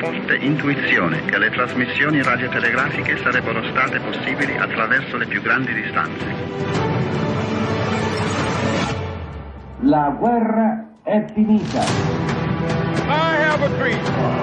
forte intuizione che le trasmissioni radiotelegrafiche sarebbero state possibili attraverso le più grandi distanze. La guerra è finita. I have a dream.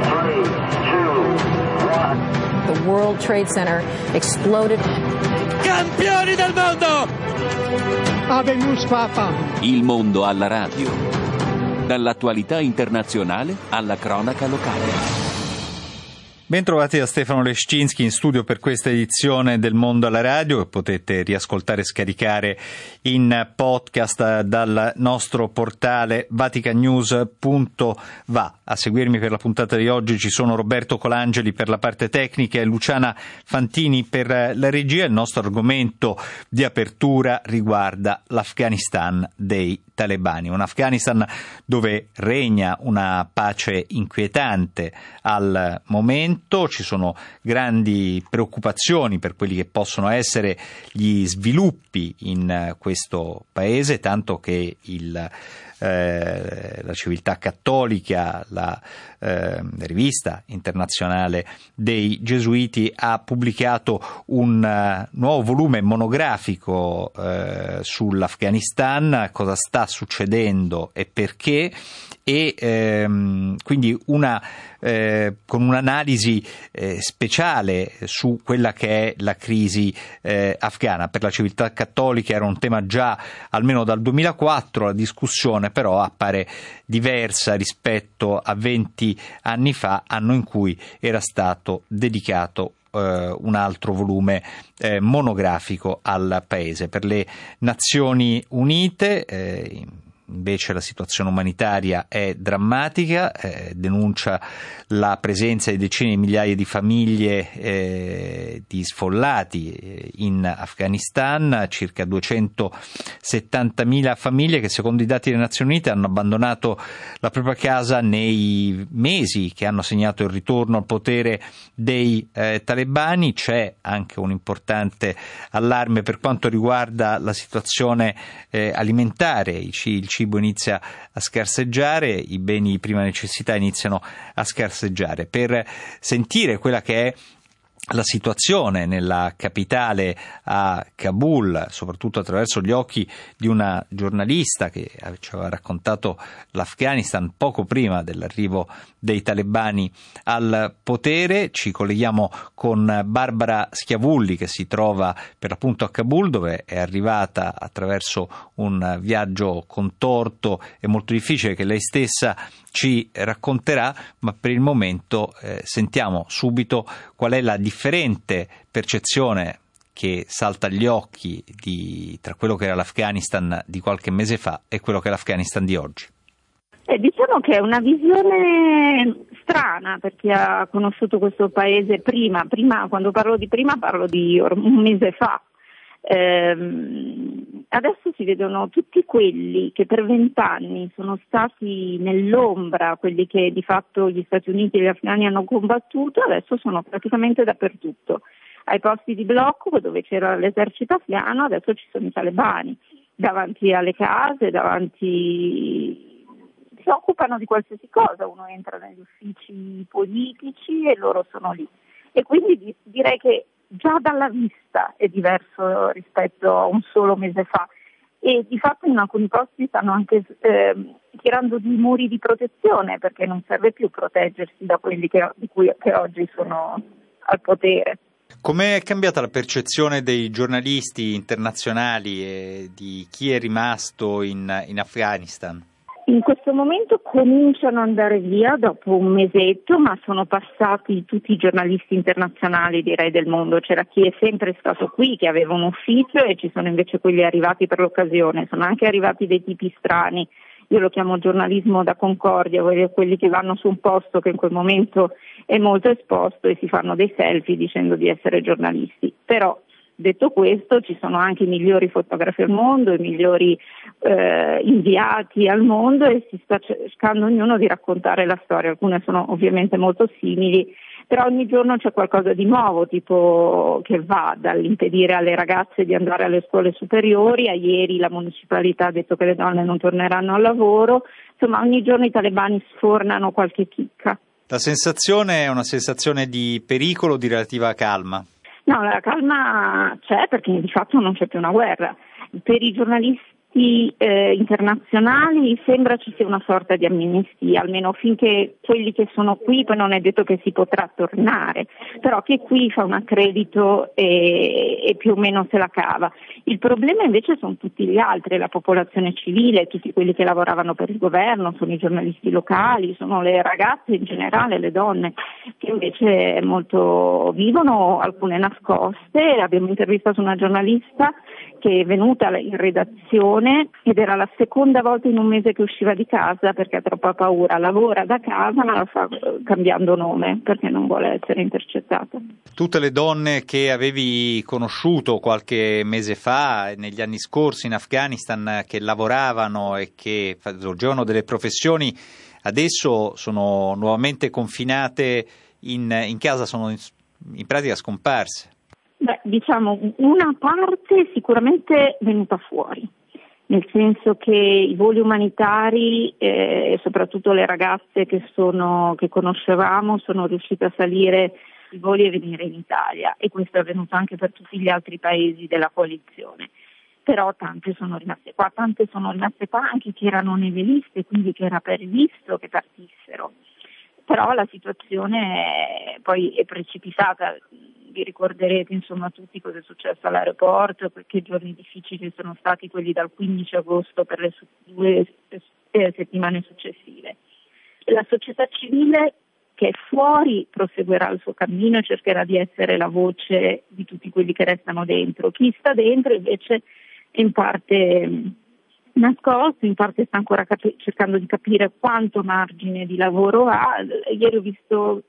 3, 2, 1. The World Trade Center exploded. Campioni del mondo! Habemus Papa. Il mondo alla radio. Dall'attualità internazionale alla cronaca locale. Bentrovati da Stefano Leszczynski in studio per questa edizione del Mondo alla Radio, che potete riascoltare e scaricare in podcast dal nostro portale vaticannews.va. A seguirmi per la puntata di oggi ci sono Roberto Colangeli per la parte tecnica e Luciana Fantini per la regia. Il nostro argomento di apertura riguarda l'Afghanistan dei talebani, un Afghanistan dove regna una pace inquietante al momento. Ci sono grandi preoccupazioni per quelli che possono essere gli sviluppi in questo paese, tanto che la civiltà cattolica, la rivista internazionale dei Gesuiti, ha pubblicato un nuovo volume monografico sull'Afghanistan, cosa sta succedendo e perché, e quindi con un'analisi speciale su quella che è la crisi afghana. Per la civiltà cattolica era un tema già almeno dal 2004, la discussione però appare diversa rispetto a 20 anni fa, anno in cui era stato dedicato un altro volume monografico al paese. Per le Nazioni Unite invece la situazione umanitaria è drammatica, denuncia la presenza di decine di migliaia di famiglie di sfollati in Afghanistan, circa 270.000 famiglie che secondo i dati delle Nazioni Unite hanno abbandonato la propria casa nei mesi che hanno segnato il ritorno al potere dei talebani. C'è anche un importante allarme per quanto riguarda la situazione alimentare, il cibo inizia a scarseggiare, i beni di prima necessità iniziano a scarseggiare. Per sentire quella che è la situazione nella capitale a Kabul, soprattutto attraverso gli occhi di una giornalista che ci aveva raccontato l'Afghanistan poco prima dell'arrivo dei talebani al potere, ci colleghiamo con Barbara Schiavulli, che si trova per l'appunto a Kabul, dove è arrivata attraverso un viaggio contorto e molto difficile che lei stessa ci racconterà, ma per il momento sentiamo subito qual è la differente percezione che salta agli occhi tra quello che era l'Afghanistan di qualche mese fa e quello che è l'Afghanistan di oggi. Diciamo che è una visione strana per chi ha conosciuto questo paese prima, quando parlo di un mese fa. Adesso si vedono tutti quelli che per 20 anni sono stati nell'ombra, quelli che di fatto gli Stati Uniti e gli afghani hanno combattuto, adesso sono praticamente dappertutto. Ai posti di blocco dove c'era l'esercito afghano adesso ci sono i talebani, davanti alle case, si occupano di qualsiasi cosa, uno entra negli uffici politici e loro sono lì. E quindi direi che già dalla vista è diverso rispetto a un solo mese fa, e di fatto in alcuni posti stanno anche tirando di muri di protezione, perché non serve più proteggersi da quelli che oggi sono al potere. Com'è cambiata la percezione dei giornalisti internazionali e di chi è rimasto in Afghanistan? In questo momento cominciano ad andare via dopo un mesetto, ma sono passati tutti i giornalisti internazionali, direi, del mondo. C'era chi è sempre stato qui, che aveva un ufficio, e ci sono invece quelli arrivati per l'occasione. Sono anche arrivati dei tipi strani. Io lo chiamo giornalismo da concordia, quelli che vanno su un posto che in quel momento è molto esposto e si fanno dei selfie dicendo di essere giornalisti. Però, detto questo, ci sono anche i migliori fotografi al mondo, i migliori inviati al mondo, e si sta cercando ognuno di raccontare la storia. Alcune sono ovviamente molto simili, però ogni giorno c'è qualcosa di nuovo, tipo che va dall'impedire alle ragazze di andare alle scuole superiori, a ieri la municipalità ha detto che le donne non torneranno al lavoro. Insomma, ogni giorno i talebani sfornano qualche chicca. La sensazione è una sensazione di pericolo, di relativa calma? No, la calma c'è perché di fatto non c'è più una guerra. Per i giornalisti internazionali sembra ci sia una sorta di amnistia, almeno finché quelli che sono qui, poi non è detto che si potrà tornare, però chi è qui fa un accredito e più o meno se la cava. Il problema invece sono tutti gli altri, la popolazione civile, tutti quelli che lavoravano per il governo, sono i giornalisti locali, sono le ragazze in generale, le donne, che invece molto vivono, alcune nascoste. Abbiamo intervistato una giornalista che è venuta in redazione ed era la seconda volta in un mese che usciva di casa perché ha troppa paura, lavora da casa ma la fa cambiando nome perché non vuole essere intercettata. Tutte le donne che avevi conosciuto qualche mese fa, negli anni scorsi in Afghanistan, che lavoravano e che svolgevano delle professioni, adesso sono nuovamente confinate in casa, sono in pratica scomparse. Beh, diciamo, una parte è sicuramente venuta fuori, nel senso che i voli umanitari e soprattutto le ragazze che conoscevamo sono riuscite a salire i voli e venire in Italia, e questo è avvenuto anche per tutti gli altri paesi della coalizione. Però tante sono rimaste qua anche che erano nelle liste, quindi che era previsto che partissero. Però la situazione poi è precipitata. Vi ricorderete insomma tutti cosa è successo all'aeroporto, che giorni difficili sono stati quelli dal 15 agosto per le 2 settimane successive. La società civile che è fuori proseguirà il suo cammino e cercherà di essere la voce di tutti quelli che restano dentro. Chi sta dentro invece è in parte nascosto, in parte sta ancora cercando di capire quanto margine di lavoro ha. Ieri ho visto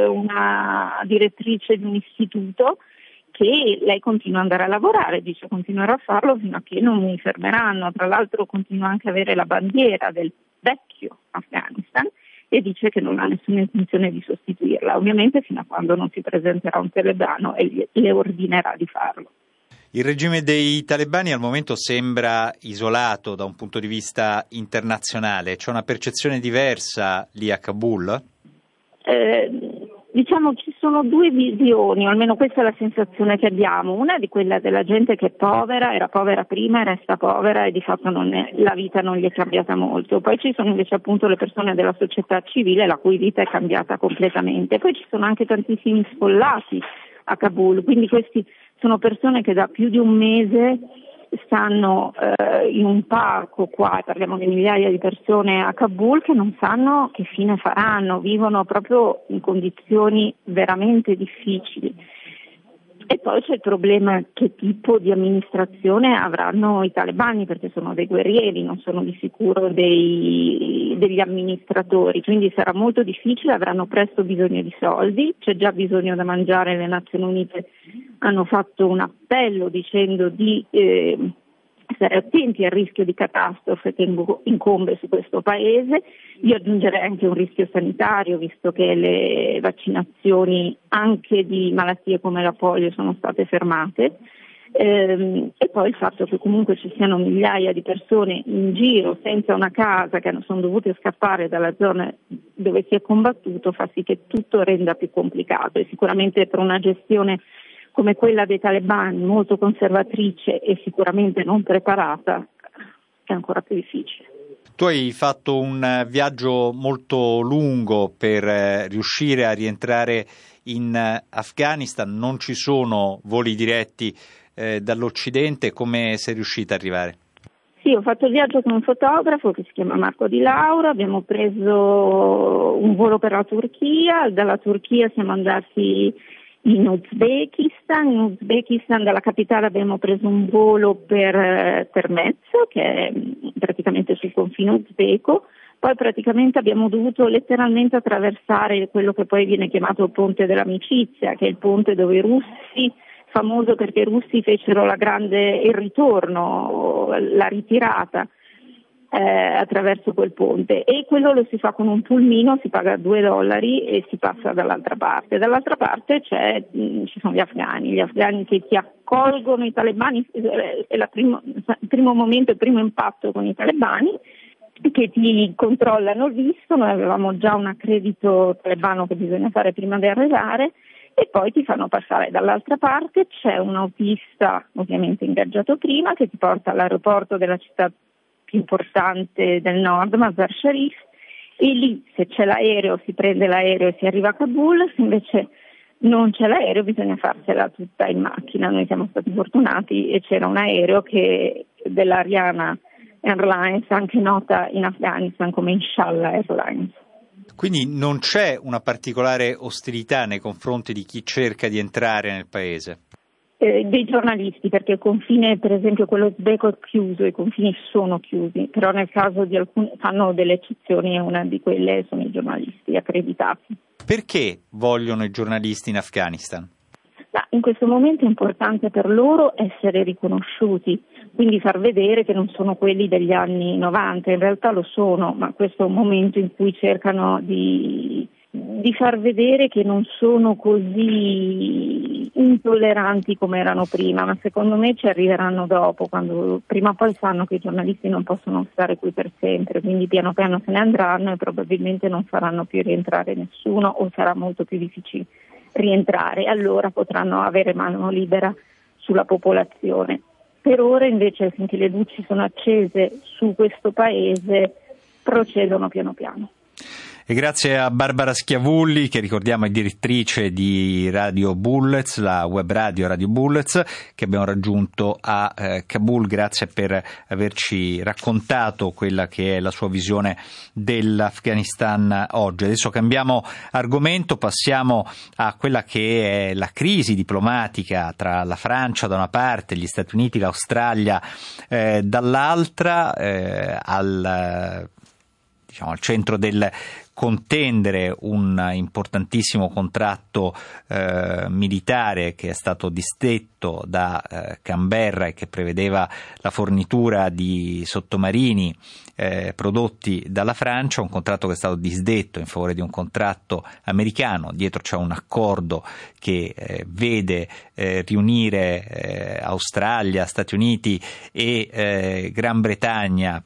una direttrice di un istituto che lei continua ad andare a lavorare, dice continuerò a farlo fino a che non mi fermeranno. Tra l'altro continua anche a avere la bandiera del vecchio Afghanistan e dice che non ha nessuna intenzione di sostituirla, ovviamente fino a quando non si presenterà un talebano e le ordinerà di farlo. Il regime dei talebani al momento sembra isolato da un punto di vista internazionale. C'è una percezione diversa lì a Kabul? Diciamo ci sono due visioni, o almeno questa è la sensazione che abbiamo. Una è di quella della gente che è povera, era povera prima e resta povera e di fatto la vita non gli è cambiata molto. Poi ci sono invece appunto le persone della società civile la cui vita è cambiata completamente. Poi ci sono anche tantissimi sfollati a Kabul, quindi questi sono persone che da più di un mese stanno in un parco qua, parliamo di migliaia di persone a Kabul che non sanno che fine faranno, vivono proprio in condizioni veramente difficili. E poi c'è il problema che tipo di amministrazione avranno i talebani, perché sono dei guerrieri, non sono di sicuro degli amministratori, quindi sarà molto difficile, avranno presto bisogno di soldi, c'è già bisogno da mangiare. Le Nazioni Unite hanno fatto un appello dicendo di stare attenti al rischio di catastrofe che incombe su questo paese. Io aggiungerei anche un rischio sanitario, visto che le vaccinazioni anche di malattie come la polio sono state fermate, e poi il fatto che comunque ci siano migliaia di persone in giro senza una casa, che sono dovute scappare dalla zona dove si è combattuto, fa sì che tutto renda più complicato, e sicuramente per una gestione come quella dei talebani, molto conservatrice e sicuramente non preparata, è ancora più difficile. Tu hai fatto un viaggio molto lungo per riuscire a rientrare in Afghanistan, non ci sono voli diretti dall'Occidente. Come sei riuscita ad arrivare? Sì, ho fatto il viaggio con un fotografo che si chiama Marco Di Laura, abbiamo preso un volo per la Turchia, dalla Turchia siamo andati in Uzbekistan, dalla capitale abbiamo preso un volo per Termez, che è praticamente sul confine uzbeko, poi praticamente abbiamo dovuto letteralmente attraversare quello che poi viene chiamato il ponte dell'amicizia, che è il ponte dove i russi, famoso perché i russi fecero il ritorno, la ritirata attraverso quel ponte, e quello lo si fa con un pulmino, si paga $2 e si passa dall'altra parte. Dall'altra parte ci sono gli afghani che ti accolgono i talebani, è il primo momento, il primo impatto con i talebani, che ti controllano il visto. Noi avevamo già un accredito talebano che bisogna fare prima di arrivare e poi ti fanno passare. Dall'altra parte c'è un autista, ovviamente ingaggiato prima, che ti porta all'aeroporto della città più importante del nord, Mazar Sharif, e lì se c'è l'aereo si prende l'aereo e si arriva a Kabul, se invece non c'è l'aereo bisogna farsela tutta in macchina. Noi siamo stati fortunati e c'era un aereo dell'Ariana Airlines, anche nota in Afghanistan come Inshallah Airlines. Quindi non c'è una particolare ostilità nei confronti di chi cerca di entrare nel paese? Dei giornalisti, perché il confine, per esempio quello uzbeko, è chiuso, i confini sono chiusi, però nel caso di alcuni fanno delle eccezioni e una di quelle sono i giornalisti accreditati. Perché vogliono i giornalisti in Afghanistan? In questo momento è importante per loro essere riconosciuti, quindi far vedere che non sono quelli degli anni 90, in realtà lo sono, ma questo è un momento in cui cercano di far vedere che non sono così intolleranti come erano prima, ma secondo me ci arriveranno dopo, quando prima o poi sanno che i giornalisti non possono stare qui per sempre, quindi piano piano se ne andranno e probabilmente non faranno più rientrare nessuno o sarà molto più difficile rientrare, allora potranno avere mano libera sulla popolazione. Per ora invece, finché le luci sono accese su questo paese, procedono piano piano. E grazie a Barbara Schiavulli, che ricordiamo è direttrice di Radio Bullets, la web radio Radio Bullets, che abbiamo raggiunto a Kabul. Grazie per averci raccontato quella che è la sua visione dell'Afghanistan oggi. Adesso cambiamo argomento, passiamo a quella che è la crisi diplomatica tra la Francia da una parte, gli Stati Uniti, l'Australia dall'altra, al centro del contendere un importantissimo contratto militare che è stato disdetto da Canberra e che prevedeva la fornitura di sottomarini prodotti dalla Francia, un contratto che è stato disdetto in favore di un contratto americano. Dietro c'è un accordo che vede riunire Australia, Stati Uniti e Gran Bretagna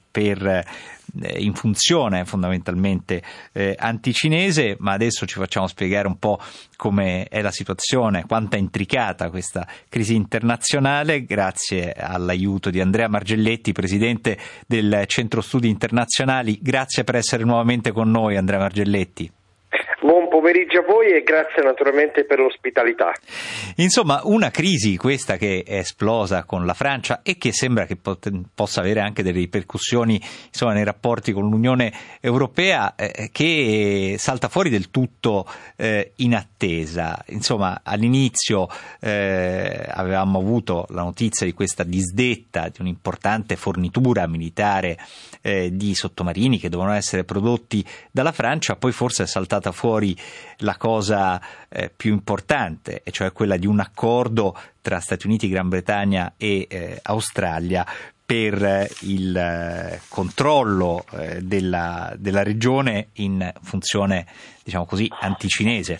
in funzione fondamentalmente anticinese, ma adesso ci facciamo spiegare un po' come è la situazione, quanto è intricata questa crisi internazionale, grazie all'aiuto di Andrea Margelletti, presidente del Centro Studi Internazionali. Grazie per essere nuovamente con noi, Andrea Margelletti. Buon pomeriggio a voi e grazie naturalmente per l'ospitalità. Insomma, una crisi questa che è esplosa con la Francia e che sembra che possa avere anche delle ripercussioni nei rapporti con l'Unione Europea, che salta fuori del tutto inattesa. Insomma, all'inizio avevamo avuto la notizia di questa disdetta di un'importante fornitura militare di sottomarini che dovevano essere prodotti dalla Francia, poi forse è saltata fuori la cosa più importante, e cioè quella di un accordo tra Stati Uniti, Gran Bretagna e Australia per il controllo della regione in funzione, diciamo così, anticinese.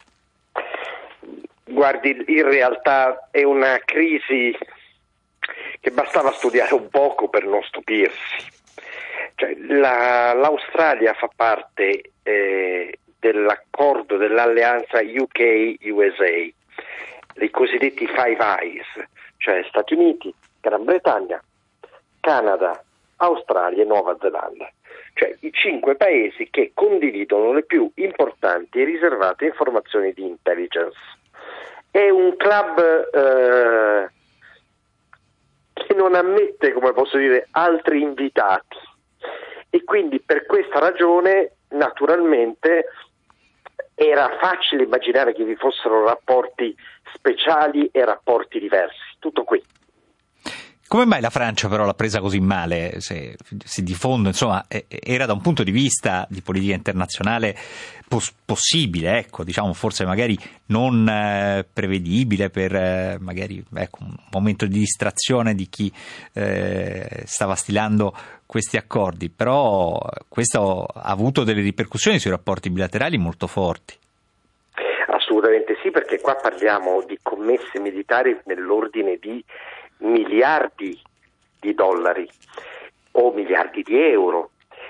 Guardi, in realtà è una crisi che bastava studiare un poco per non stupirsi. Cioè, l'Australia fa parte dell'accordo dell'alleanza UK-USA, i cosiddetti Five Eyes, cioè Stati Uniti, Gran Bretagna, Canada, Australia e Nuova Zelanda, cioè i 5 paesi che condividono le più importanti e riservate informazioni di intelligence. È un club che non ammette, come posso dire, altri invitati, e quindi per questa ragione naturalmente era facile immaginare che vi fossero rapporti speciali e rapporti diversi. Tutto qui. Come mai la Francia però l'ha presa così male? Se di fondo, insomma, era da un punto di vista di politica internazionale possibile, ecco, diciamo forse magari non prevedibile per magari un momento di distrazione di chi stava stilando questi accordi, però questo ha avuto delle ripercussioni sui rapporti bilaterali molto forti. Assolutamente sì, perché qua parliamo di commesse militari nell'ordine di miliardi di dollari o miliardi di euro,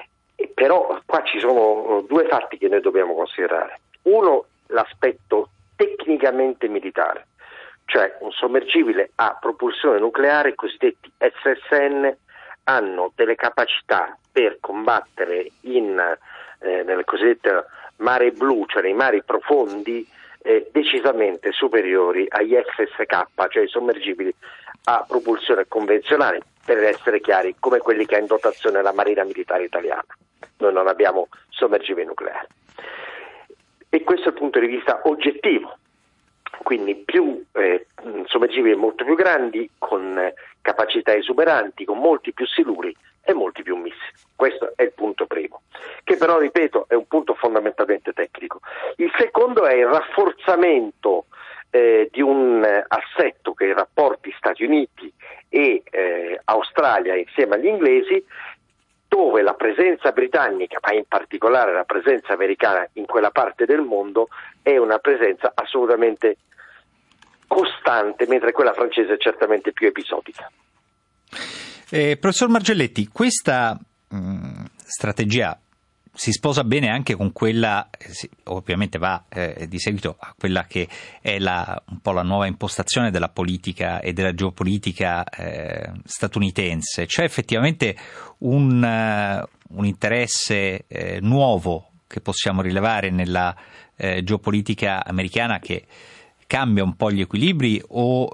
Però qua ci sono due fatti che noi dobbiamo considerare. Uno, l'aspetto tecnicamente militare, cioè un sommergibile a propulsione nucleare, i cosiddetti SSN, hanno delle capacità per combattere nel cosiddetto mare blu, cioè nei mari profondi, decisamente superiori agli FSK, cioè i sommergibili a propulsione convenzionale, per essere chiari, come quelli che ha in dotazione la Marina Militare Italiana. Noi non abbiamo sommergibili nucleari. E questo è il punto di vista oggettivo. Quindi più sommergibili molto più grandi, con capacità esuberanti, con molti più siluri e molti più missili. Questo è il punto primo, che però, ripeto, è un punto fondamentalmente tecnico. Il secondo è il rafforzamento di un assetto che i rapporti Stati Uniti e Australia insieme agli inglesi, dove la presenza britannica, ma in particolare la presenza americana in quella parte del mondo, è una presenza assolutamente costante, mentre quella francese è certamente più episodica. Professor Margelletti, questa strategia si sposa bene anche con quella, ovviamente va di seguito a quella che è un po' la nuova impostazione della politica e della geopolitica statunitense. C'è effettivamente un interesse nuovo che possiamo rilevare nella geopolitica americana, che cambia un po' gli equilibri, o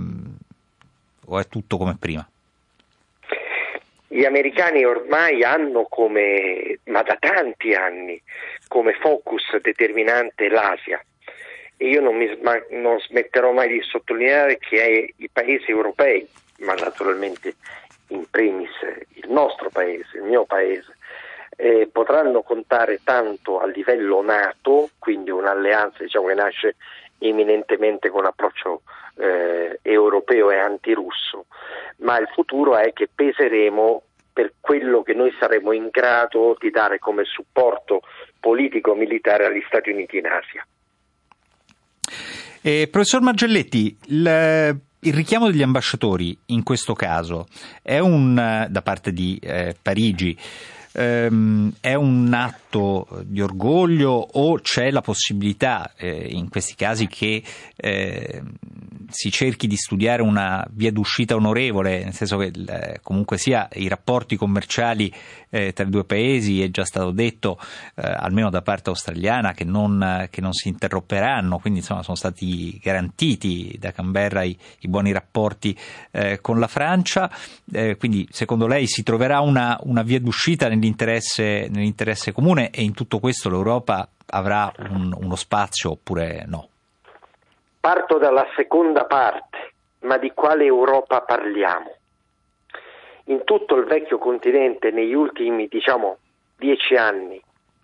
è tutto come prima? Gli americani ormai hanno ma da tanti anni, come focus determinante l'Asia, e io non smetterò mai di sottolineare che i paesi europei, ma naturalmente in primis il nostro paese, il mio paese, potranno contare tanto a livello NATO, quindi un'alleanza che nasce eminentemente con approccio europeo e antirusso, ma il futuro è che peseremo per quello che noi saremo in grado di dare come supporto politico-militare agli Stati Uniti in Asia. Professor Margelletti, il richiamo degli ambasciatori in questo caso è da parte di Parigi, è un atto di orgoglio, o c'è la possibilità in questi casi che si cerchi di studiare una via d'uscita onorevole, nel senso che comunque sia i rapporti commerciali tra i due paesi, è già stato detto almeno da parte australiana che non si interromperanno, quindi insomma sono stati garantiti da Canberra i buoni rapporti con la Francia, quindi secondo lei si troverà una via d'uscita nell'interesse comune, e in tutto questo l'Europa avrà uno spazio oppure no? Parto dalla seconda parte, ma di quale Europa parliamo? In tutto il vecchio continente, negli ultimi 10 anni,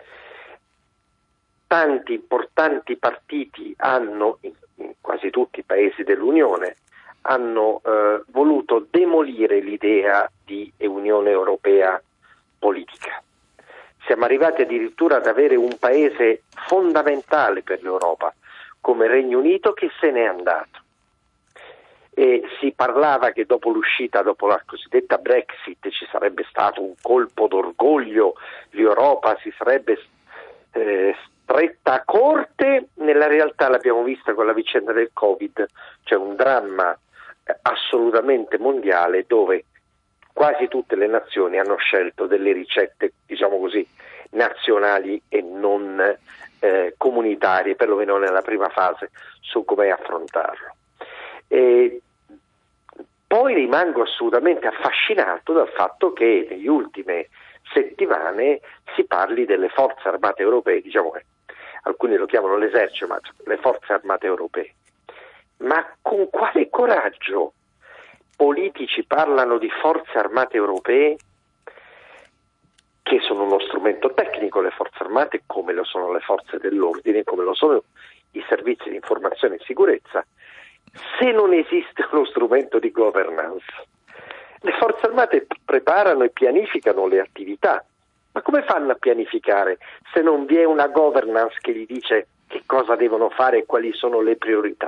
tanti importanti partiti in quasi tutti i paesi dell'Unione, hanno voluto demolire l'idea di Unione Europea politica. Siamo arrivati addirittura ad avere un paese fondamentale per l'Europa, come Regno Unito, che se n'è andato. E si parlava che dopo la cosiddetta Brexit, ci sarebbe stato un colpo d'orgoglio, l'Europa si sarebbe stretta a corte. Nella realtà l'abbiamo vista con la vicenda del Covid, cioè un dramma assolutamente mondiale, dove quasi tutte le nazioni hanno scelto delle ricette, nazionali e non comunitarie, perlomeno nella prima fase, su come affrontarlo. E poi rimango assolutamente affascinato dal fatto che negli ultime settimane si parli delle forze armate europee, che alcuni lo chiamano l'esercito, ma le forze armate europee. Ma con quale coraggio politici parlano di forze armate europee, che sono uno strumento tecnico, le forze armate, come lo sono le forze dell'ordine, come lo sono i servizi di informazione e sicurezza, se non esiste uno strumento di governance? Le forze armate preparano e pianificano le attività, ma come fanno a pianificare se non vi è una governance che gli dice che cosa devono fare e quali sono le priorità?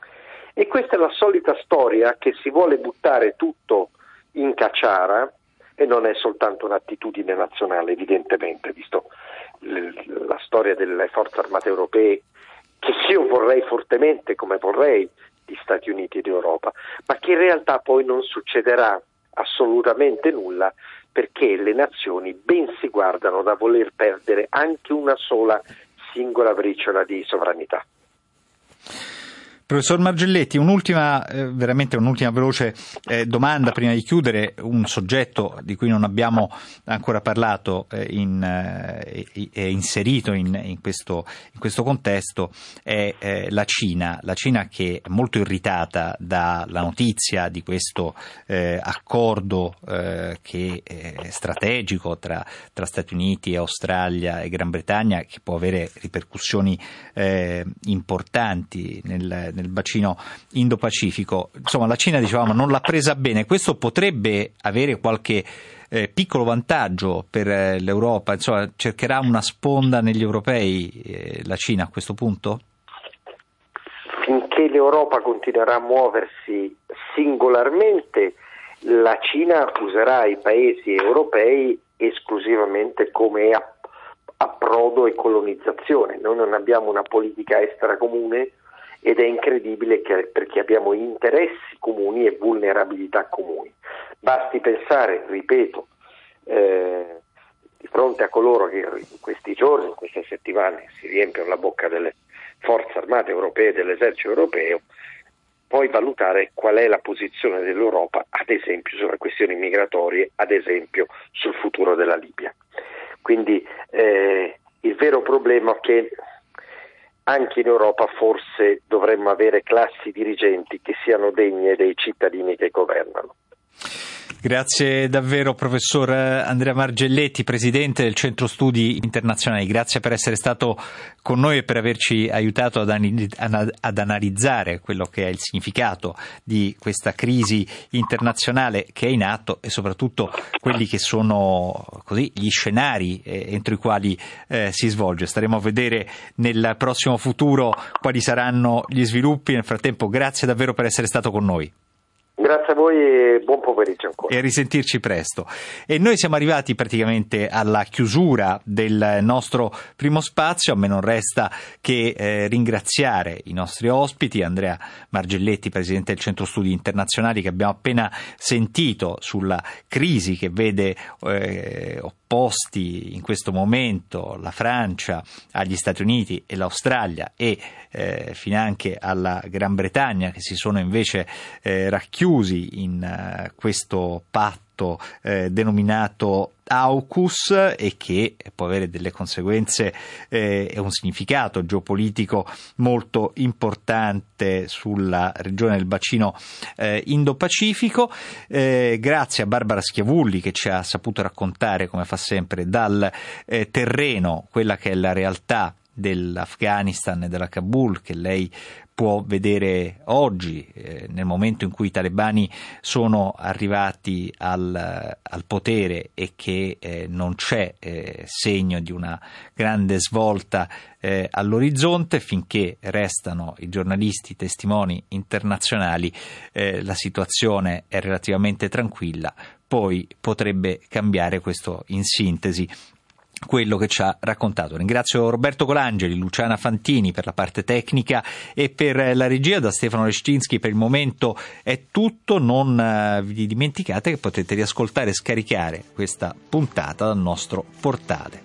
E questa è la solita storia, che si vuole buttare tutto in cacciara e non è soltanto un'attitudine nazionale, evidentemente, visto la storia delle forze armate europee, che io vorrei fortemente, come vorrei, di Stati Uniti ed Europa, ma che in realtà poi non succederà assolutamente nulla, perché le nazioni ben si guardano da voler perdere anche una sola singola briciola di sovranità. Professor Margelletti, veramente un'ultima veloce domanda prima di chiudere. Un soggetto di cui non abbiamo ancora parlato è inserito in questo contesto è la Cina. La Cina, che è molto irritata dalla notizia di questo accordo che è strategico tra Stati Uniti, Australia e Gran Bretagna, che può avere ripercussioni importanti nel bacino Indo-Pacifico. Insomma, la Cina, dicevamo, non l'ha presa bene. Questo potrebbe avere qualche piccolo vantaggio per l'Europa? Insomma, cercherà una sponda negli europei la Cina a questo punto? Finché l'Europa continuerà a muoversi singolarmente, la Cina userà i paesi europei esclusivamente come approdo e colonizzazione. Noi non abbiamo una politica estera comune, ed è incredibile perché abbiamo interessi comuni e vulnerabilità comuni. Basti pensare, ripeto, di fronte a coloro che in questi giorni, in queste settimane si riempiono la bocca delle forze armate europee e dell'esercito europeo, poi valutare qual è la posizione dell'Europa, ad esempio sulle questioni migratorie, ad esempio sul futuro della Libia. Quindi il vero problema è che anche in Europa forse dovremmo avere classi dirigenti che siano degne dei cittadini che governano. Grazie davvero, professor Andrea Margelletti, presidente del Centro Studi Internazionali. Grazie per essere stato con noi e per averci aiutato ad analizzare quello che è il significato di questa crisi internazionale che è in atto e soprattutto quelli che sono gli scenari entro i quali si svolge. Staremo a vedere nel prossimo futuro quali saranno gli sviluppi. Nel frattempo, grazie davvero per essere stato con noi. Grazie a voi e buon pomeriggio ancora. E a risentirci presto. E noi siamo arrivati praticamente alla chiusura del nostro primo spazio. A me non resta che ringraziare i nostri ospiti, Andrea Margelletti, presidente del Centro Studi Internazionali, che abbiamo appena sentito sulla crisi che vede opposti in questo momento la Francia agli Stati Uniti e l'Australia e finanche alla Gran Bretagna, che si sono invece racchiusi in questo patto denominato AUKUS e che può avere delle conseguenze e un significato geopolitico molto importante sulla regione del bacino Indo-Pacifico. Grazie a Barbara Schiavulli, che ci ha saputo raccontare, come fa sempre, dal terreno quella che è la realtà dell'Afghanistan e della Kabul, che lei può vedere oggi, nel momento in cui i talebani sono arrivati al potere e che non c'è segno di una grande svolta all'orizzonte. Finché restano i giornalisti, i testimoni internazionali, la situazione è relativamente tranquilla. Poi potrebbe cambiare, questo in sintesi quello che ci ha raccontato. Ringrazio Roberto Colangeli, Luciana Fantini per la parte tecnica e per la regia. Da Stefano Leszczynski per il momento è tutto. Non vi dimenticate che potete riascoltare e scaricare questa puntata dal nostro portale.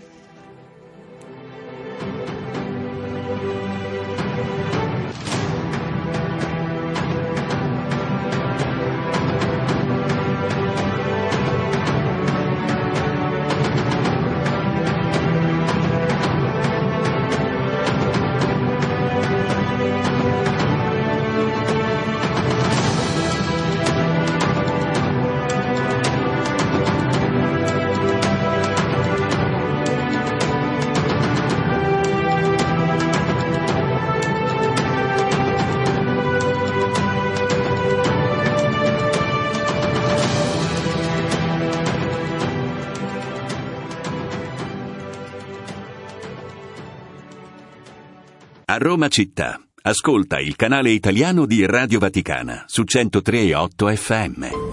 A Roma città, ascolta il canale italiano di Radio Vaticana su 103.8 FM.